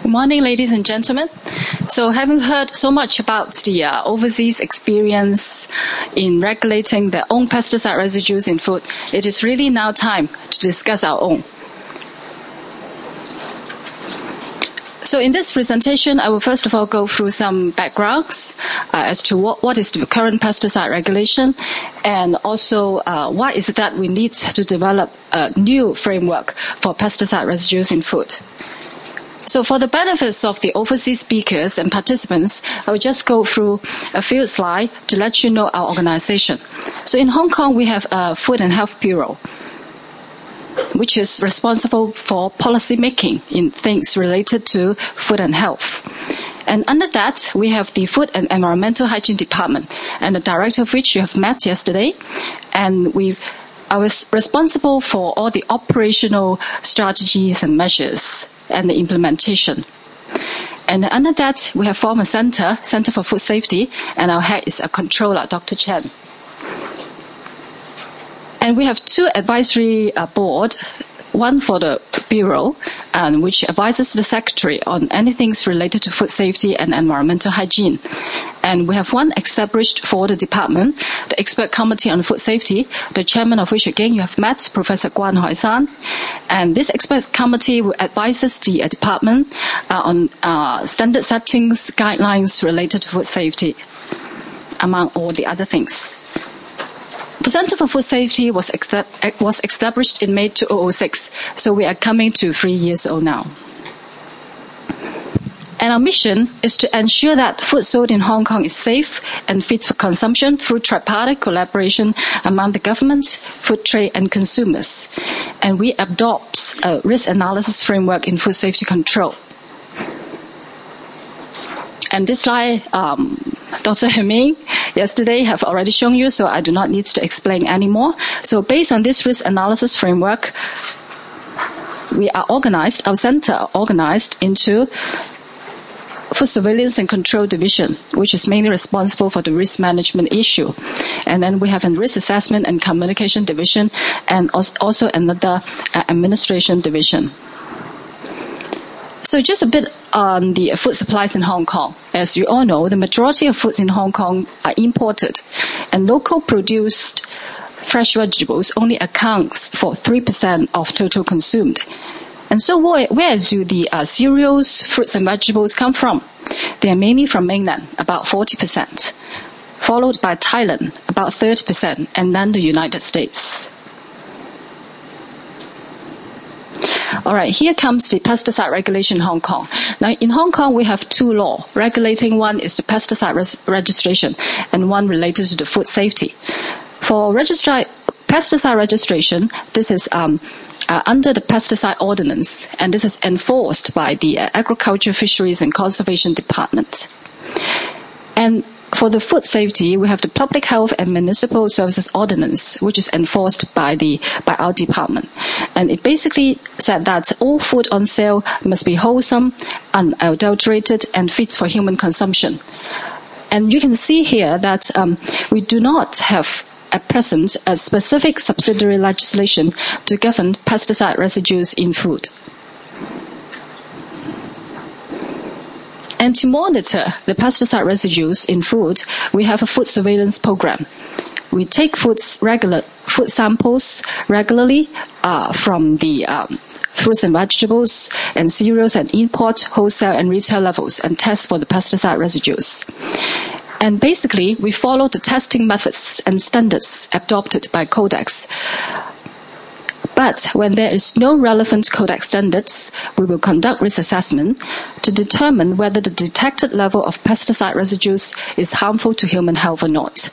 Good morning, ladies and gentlemen. So having heard so much about the overseas experience in regulating their own pesticide residues in food, it is really now time to discuss our own. So in this presentation, I will first of all go through some backgrounds as to what is the current pesticide regulation, and also why is it that we need to develop a new framework for pesticide residues in food. So for the benefits of the overseas speakers and participants, I will just go through a few slides to let you know our organization. So in Hong Kong, we have a Food and Health Bureau, which is responsible for policy making in things related to food and health. And under that, we have the Food and Environmental Hygiene Department, and the director of which you have met yesterday. And I was responsible for all the operational strategies and measures and the implementation. And under that, we have formed a Center for Food Safety, and our head is a controller, Dr. Chen. And we have two advisory board, one for the Bureau, which advises the Secretary on anything related to food safety and environmental hygiene. And we have one established for the department, the Expert Committee on Food Safety, the chairman of which again you have met, Professor Guan Hoi-san. And this Expert Committee will advise the department on standard settings, guidelines related to food safety, among all the other things. The Center for Food Safety was established in May 2006, so we are coming to 3 years old now. And our mission is to ensure that food sold in Hong Kong is safe and fit for consumption through tripartite collaboration among the government, food trade, and consumers. And we adopt a risk analysis framework in food safety control. And this slide, Dr. Heming yesterday have already shown you, so I do not need to explain anymore. So based on this risk analysis framework, we are organized, our center organized into Food Surveillance and Control Division, which is mainly responsible for the risk management issue. And then we have a Risk Assessment and Communication Division, and also another Administration Division. So just a bit on the food supplies in Hong Kong. As you all know, the majority of foods in Hong Kong are imported, and local produced fresh vegetables only accounts for 3% of total consumed. And so where do the cereals, fruits and vegetables come from? They are mainly from mainland, about 40%, followed by Thailand, about 30%, and then the United States. All right, here comes the pesticide regulation in Hong Kong. Now, in Hong Kong, we have two laws. Regulating one is the pesticide registration, and one related to the food safety. For pesticide registration, this is under the Pesticide Ordinance, and this is enforced by the Agriculture, Fisheries and Conservation Department. And for the food safety, we have the Public Health and Municipal Services Ordinance, which is enforced by our department. And it basically said that all food on sale must be wholesome, unadulterated, and fit for human consumption. And you can see here that we do not have at present a specific subsidiary legislation to govern pesticide residues in food. And to monitor the pesticide residues in food, we have a food surveillance program. We take food samples regularly from the fruits and vegetables and cereals and import, wholesale and retail levels, and test for the pesticide residues. And basically, we follow the testing methods and standards adopted by Codex. But when there is no relevant Codex standards, we will conduct risk assessment to determine whether the detected level of pesticide residues is harmful to human health or not.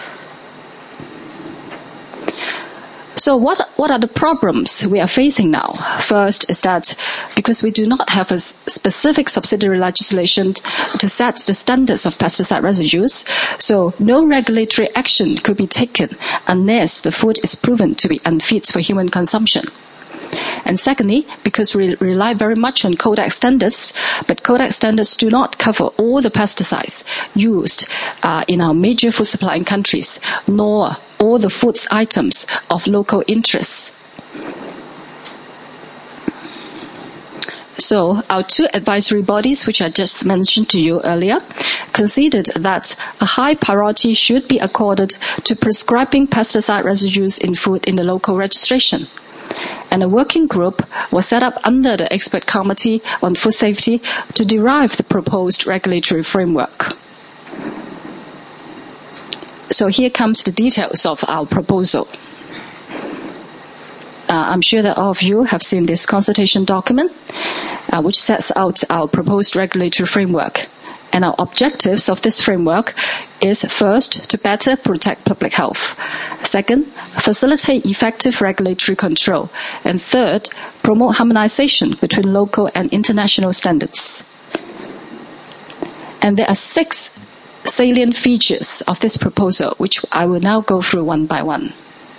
So what are the problems we are facing now? First is that because we do not have a specific subsidiary legislation to set the standards of pesticide residues, so no regulatory action could be taken unless the food is proven to be unfit for human consumption. And secondly, because we rely very much on Codex standards, but Codex standards do not cover all the pesticides used in our major food supplying countries, nor all the food items of local interest. So our two advisory bodies, which I just mentioned to you earlier, considered that a high priority should be accorded to prescribing pesticide residues in food in the local registration. And a working group was set up under the Expert Committee on Food Safety to derive the proposed regulatory framework. So here comes the details of our proposal. I'm sure that all of you have seen this consultation document, which sets out our proposed regulatory framework. And our objectives of this framework is first, to better protect public health. Second, facilitate effective regulatory control. And third, promote harmonization between local and international standards. And there are 6 salient features of this proposal, which I will now go through one by one.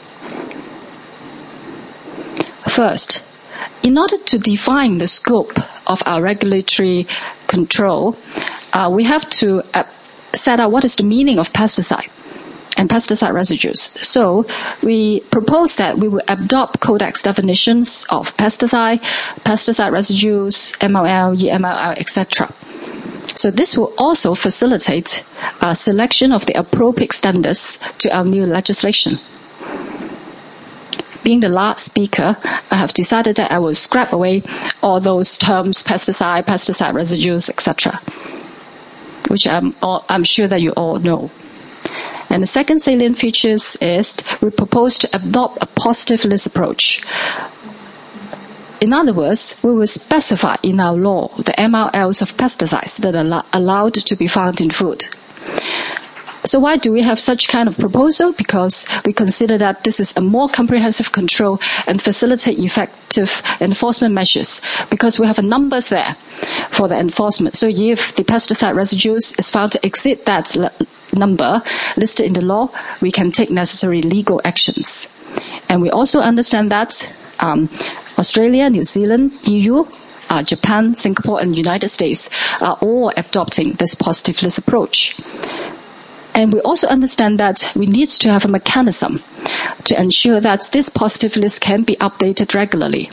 First, in order to define the scope of our regulatory control, we have to set out what is the meaning of pesticide and pesticide residues. So we propose that we will adopt Codex definitions of pesticide, pesticide residues, MLL, EMLL, etc. So this will also facilitate a selection of the appropriate standards to our new legislation. Being the last speaker, I have decided that I will scrap away all those terms, pesticide, pesticide residues, etc., which I'm sure that you all know. And the second salient feature is we propose to adopt a positive list approach. In other words, we will specify in our law the MRLs of pesticides that are allowed to be found in food. So why do we have such kind of proposal? Because we consider that this is a more comprehensive control and facilitate effective enforcement measures, because we have numbers there for the enforcement. So if the pesticide residues is found to exceed that number listed in the law, we can take necessary legal actions. And we also understand that Australia, New Zealand, EU, Japan, Singapore and United States are all adopting this positive list approach. And we also understand that we need to have a mechanism to ensure that this positive list can be updated regularly.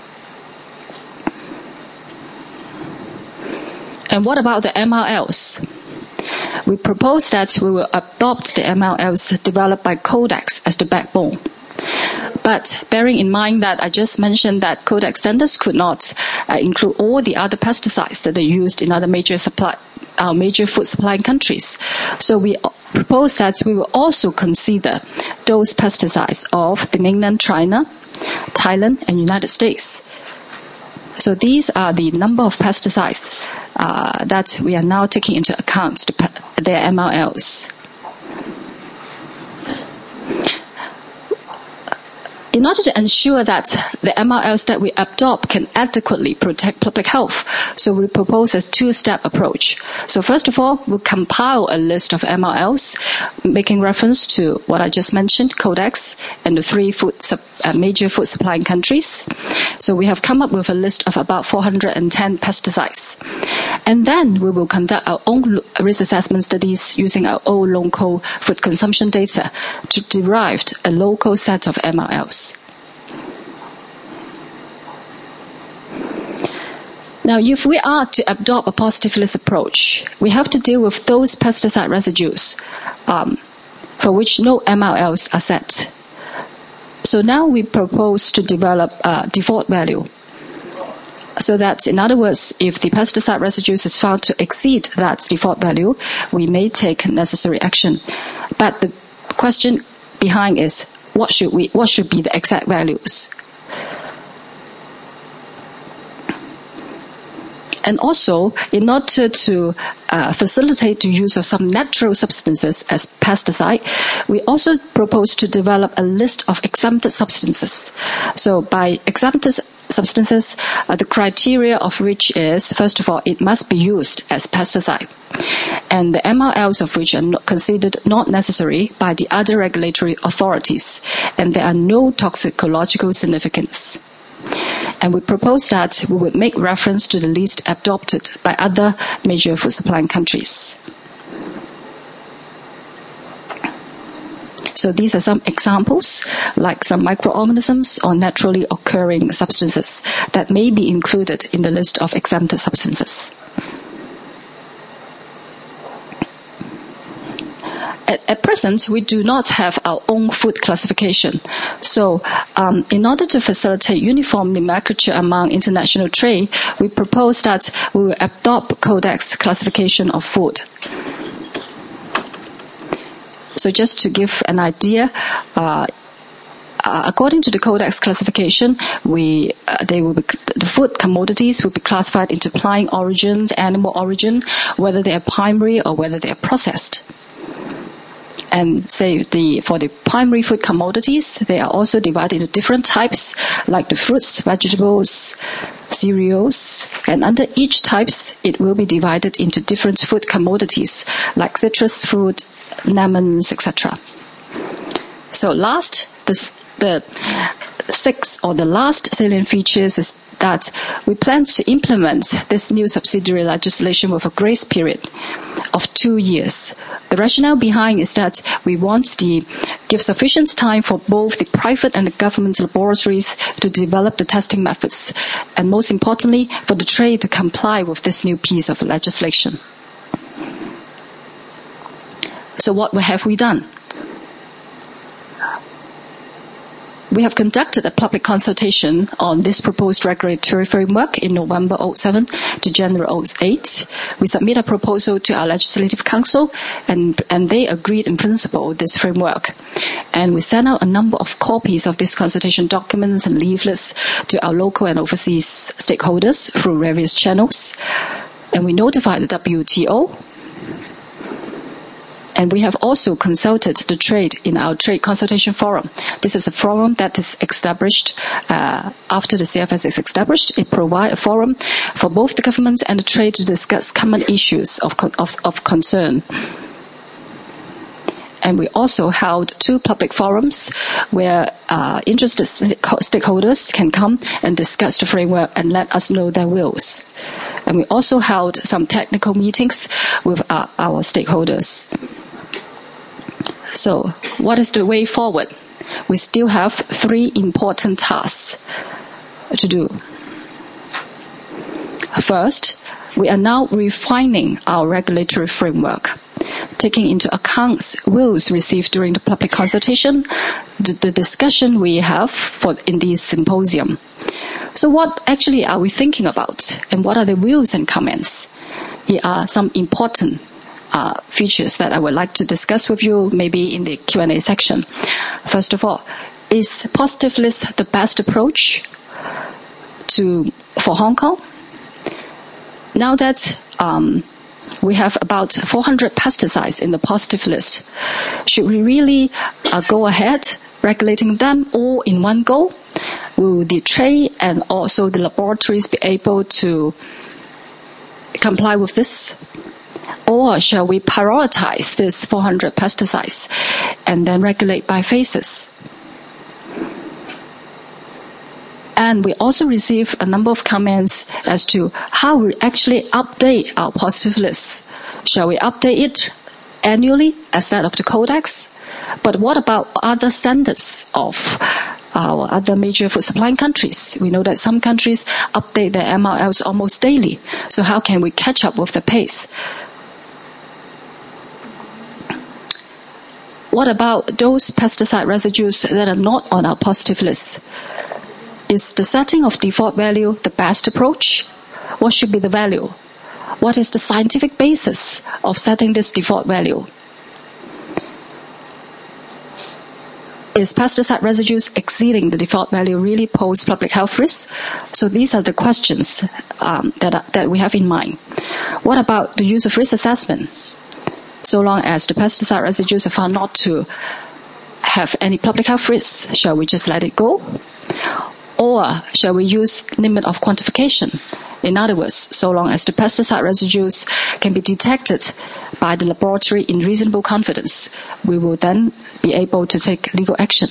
And what about the MRLs? We propose that we will adopt the MRLs developed by Codex as the backbone. But bearing in mind that I just mentioned that Codex standards could not include all the other pesticides that are used in other major food supplying countries. So we propose that we will also consider those pesticides of the mainland China, Thailand and United States. So these are the number of pesticides that we are now taking into account, their MRLs. In order to ensure that the MRLs that we adopt can adequately protect public health, so we propose a 2-step approach. So first of all, we'll compile a list of MRLs, making reference to what I just mentioned, Codex, and the 3 major food supplying countries. So we have come up with a list of about 410 pesticides. And then we will conduct our own risk assessment studies using our own local food consumption data to derive a local set of MRLs. Now, if we are to adopt a positive list approach, we have to deal with those pesticide residues for which no MRLs are set. So now we propose to develop a default value. So that, in other words, if the pesticide residues is found to exceed that default value, we may take necessary action. But the question behind is, what should be the exact values? And also, in order to facilitate the use of some natural substances as pesticide, we also propose to develop a list of exempted substances. So by exempted substances, the criteria of which is, first of all, it must be used as pesticide, and the MRLs of which are considered not necessary by the other regulatory authorities, and there are no toxicological significance. And we propose that we would make reference to the list adopted by other major food supplying countries. So these are some examples, like some microorganisms or naturally occurring substances that may be included in the list of exempted substances. At present, we do not have our own food classification. So, in order to facilitate uniform nomenclature among international trade, we propose that we will adopt Codex classification of food. So just to give an idea, according to the Codex classification, the food commodities will be classified into plant origin, animal origin, whether they are primary or whether they are processed. And for the primary food commodities, they are also divided into different types, like the fruits, vegetables, cereals, and under each types, it will be divided into different food commodities, like citrus fruit, lemons, etc. So the last salient features is that we plan to implement this new subsidiary legislation with a grace period of 2 years. The rationale behind is that we want to give sufficient time for both the private and the government laboratories to develop the testing methods, and most importantly, for the trade to comply with this new piece of legislation. So what have we done? We have conducted a public consultation on this proposed regulatory framework in November 2007 to January 2008. We submit a proposal to our Legislative Council, and they agreed in principle with this framework. And we sent out a number of copies of these consultation documents and leaflets to our local and overseas stakeholders through various channels. And we notified the WTO. And we have also consulted the trade in our Trade Consultation Forum. This is a forum that is established after the CFS is established. It provides a forum for both the government and the trade to discuss common issues of concern. And we also held 2 public forums where interested stakeholders can come and discuss the framework and let us know their views. And we also held some technical meetings with our stakeholders. So, what is the way forward? We still have 3 important tasks to do. First, we are now refining our regulatory framework, taking into account views received during the public consultation, the discussion we have in this symposium. So what actually are we thinking about, and what are the views and comments? Here are some important features that I would like to discuss with you, maybe in the Q&A section. First of all, is positive list the best approach for Hong Kong? Now that we have about 400 pesticides in the positive list, should we really go ahead regulating them all in one go? Will the trade and also the laboratories be able to comply with this? Or shall we prioritize these 400 pesticides and then regulate by phases? And we also receive a number of comments as to how we actually update our positive list. Shall we update it annually as that of the Codex? But what about other standards of our other major food supplying countries? We know that some countries update their MRLs almost daily. So how can we catch up with the pace? What about those pesticide residues that are not on our positive list? Is the setting of default value the best approach? What should be the value? What is the scientific basis of setting this default value? Is pesticide residues exceeding the default value really pose public health risks? So these are the questions that we have in mind. What about the use of risk assessment? So long as the pesticide residues are found not to have any public health risks, shall we just let it go? Or shall we use limit of quantification? In other words, so long as the pesticide residues can be detected by the laboratory in reasonable confidence, we will then be able to take legal action.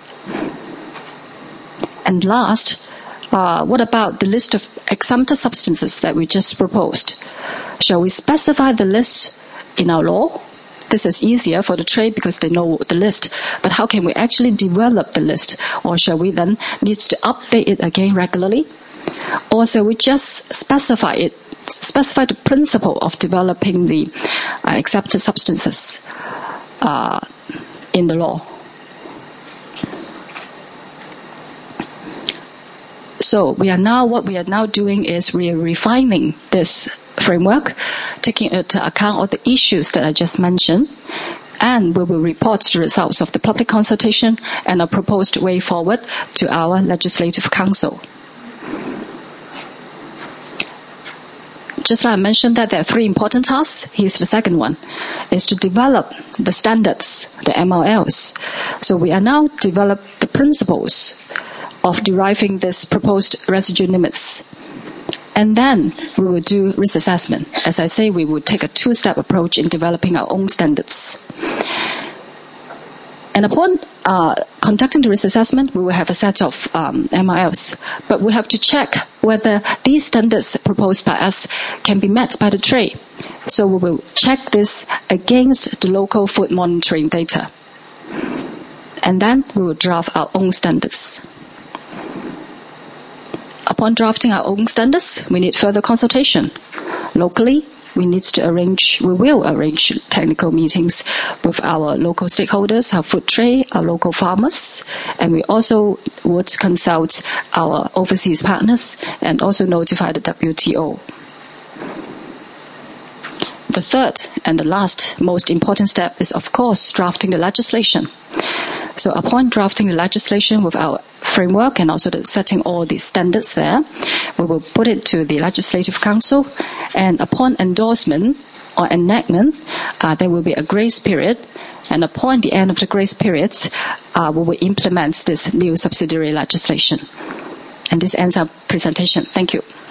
And last, what about the list of exempted substances that we just proposed? Shall we specify the list in our law? this is easier for the trade because they know the list. But how can we actually develop the list? Or shall we then need to update it again regularly? Or shall we just specify the principle of developing the accepted substances in the law? So what we are now doing is we are refining this framework, taking into account all the issues that I just mentioned, and we will report the results of the public consultation and a proposed way forward to our Legislative Council. Just like I mentioned that there are 3 important tasks, here's the second one, is to develop the standards, the MRLs. So we are now develop the principles of deriving this proposed residue limits. And then we will do risk assessment. As I say, we will take a 2-step approach in developing our own standards. And upon conducting the risk assessment, we will have a set of MRLs. But we have to check whether these standards proposed by us can be met by the trade. So we will check this against the local food monitoring data. And then we will draft our own standards. Upon drafting our own standards, we need further consultation. Locally, we will arrange technical meetings with our local stakeholders, our food trade, our local farmers, and we also would consult our overseas partners and also notify the WTO. The third and the last most important step is, of course, drafting the legislation. So upon drafting the legislation with our framework and also setting all the standards there, we will put it to the Legislative Council, and upon endorsement or enactment, there will be a grace period, and upon the end of the grace period, we will implement this new subsidiary legislation. And this ends our presentation. Thank you.